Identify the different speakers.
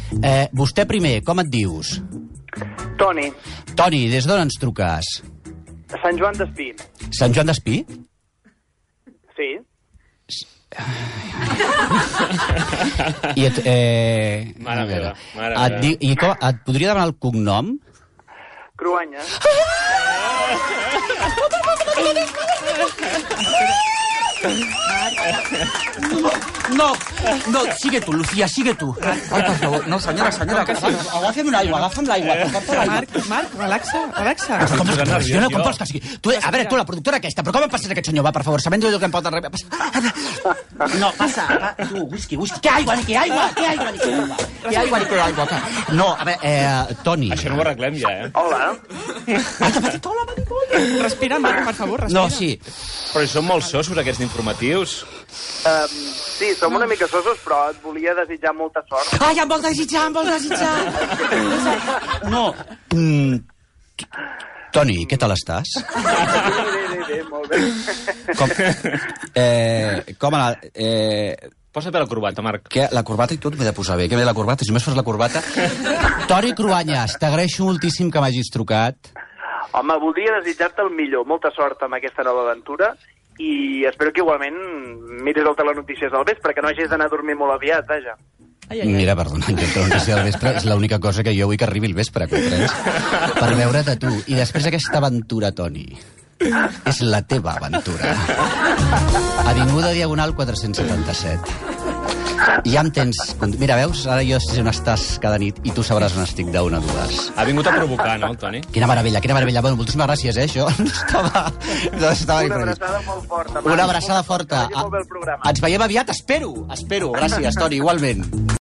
Speaker 1: Vostè primer, com et dius?
Speaker 2: Toni,
Speaker 1: Toni, des d'on ens truques?
Speaker 2: Sant Joan d'Espí.
Speaker 1: Sant Joan d'Espí?
Speaker 2: Sí.
Speaker 1: I et,
Speaker 3: Mare meva, mare
Speaker 1: et,
Speaker 3: meva.
Speaker 1: I com, et podria demanar el cognom?
Speaker 2: Cruanyes.
Speaker 1: No, sigue tú, Lucía, sigue tú. Ay, por favor, no, senyora, agafa'm una aigua, agafa'm l'aigua.
Speaker 4: Marc, relaxa.
Speaker 1: Com es pressiona, com vols que sigui? Tu, a veure, tu, la productora aquesta, però com em passes aquest senyor? Va, per favor, sabent que em pot arreglar. No, passa, tu, whisky. Que aigua. No, a veure, Toni.
Speaker 3: Això no ho arreglem ja,
Speaker 2: Hola.
Speaker 4: Respira, Marc, per favor, respira.
Speaker 1: No, sí.
Speaker 3: Però són molt sosos, aquests informatius.
Speaker 2: Sí, som una mica sosos, però et volia desitjar molta sort.
Speaker 1: Ai, em vol desitjar. No. Toni, què tal estàs?
Speaker 2: Bé, molt bé.
Speaker 1: Com anar...
Speaker 3: Posa't bé la corbata, Marc.
Speaker 1: La corbata i tot m'he de posar bé. Que bé la corbata, si només fos la corbata... Toni Cruanyes, t'agraeixo moltíssim que m'hagis trucat.
Speaker 2: Home, voldria desitjar-te el millor. Molta sort amb aquesta nova aventura i espero que igualment miris el Telenotícies del vespre, que no hagis d'anar a dormir molt aviat, vaja.
Speaker 1: Mira, perdona, jo el Telenotícies del vespre és l'única cosa que jo vull que arribi el vespre, comprens? Per veure't a tu. I després aquesta aventura, Toni, és la teva aventura. Avinguda Diagonal 477. Ja em tens... Mira, veus? Ara jo sé on estàs cada nit i tu sabràs on estic d'1 a 2.
Speaker 3: Ha vingut a provocar, no, el Toni?
Speaker 1: Quina meravella. Bueno, moltíssimes gràcies, això. Estava
Speaker 2: Una abraçada molt forta.
Speaker 1: Una abracada forta.
Speaker 2: Que vagi molt bé el programa.
Speaker 1: Ens veiem aviat, espero. Gràcies, Toni, igualment.